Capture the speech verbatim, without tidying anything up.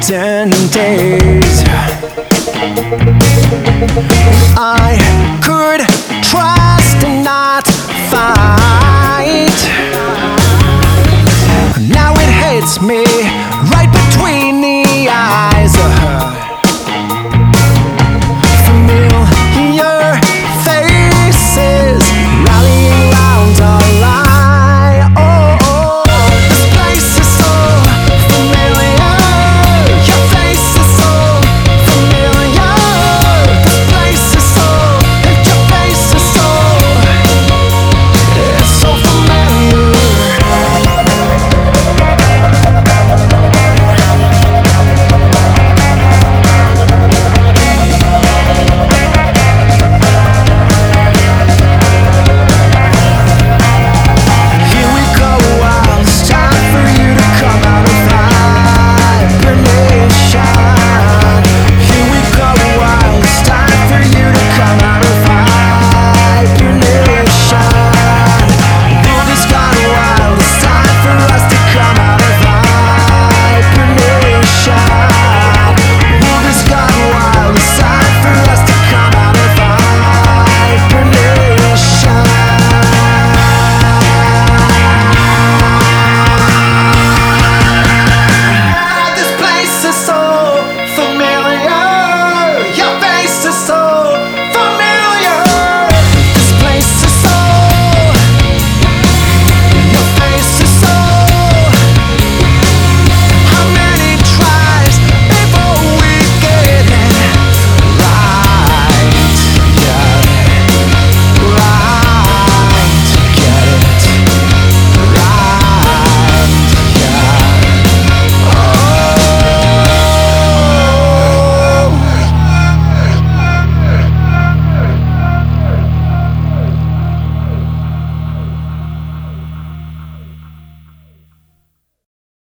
and days. I could trust and not fight. Now it hits me right between the eyes. Familiar faces rallying round a lie. Oh, oh, this place is so familiar. Your face is so familiar. This place is so, your face is so, it's so familiar. Here we go, wild. It's time for you to come out of hibernation.